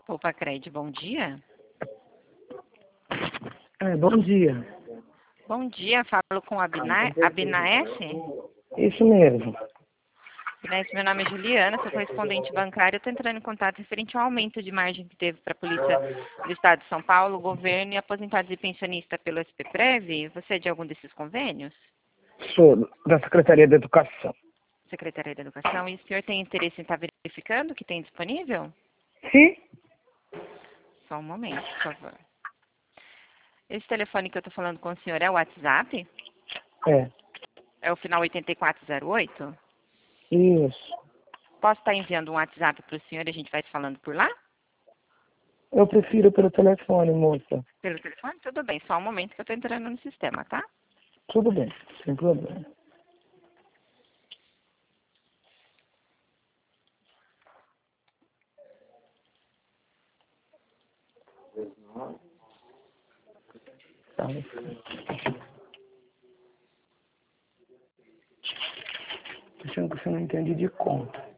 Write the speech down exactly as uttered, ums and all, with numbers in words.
Poupa Cred, bom dia. É, bom dia. Bom dia, falo com a Abina, Abinaes. Isso mesmo. Abinaes, meu nome é Juliana, sou correspondente bancária. Estou entrando em contato referente ao aumento de margem que teve para a Polícia do Estado de São Paulo, governo e aposentados e pensionistas pelo S P Prev. Você é de algum desses convênios? Sou da Secretaria da Educação. Secretaria da Educação. E o senhor tem interesse em estar verificando o que tem disponível? Sim? Só um momento, por favor. Esse telefone que eu estou falando com o senhor é o WhatsApp? É. É o final oito quatro zero oito? Isso. Posso estar enviando um WhatsApp para o senhor e a gente vai se falando por lá? Eu prefiro pelo telefone, moça. Pelo telefone? Tudo bem, só um momento que eu estou entrando no sistema, tá? Tudo bem, sem problema. Tá. Tô achando que você não entende de conta.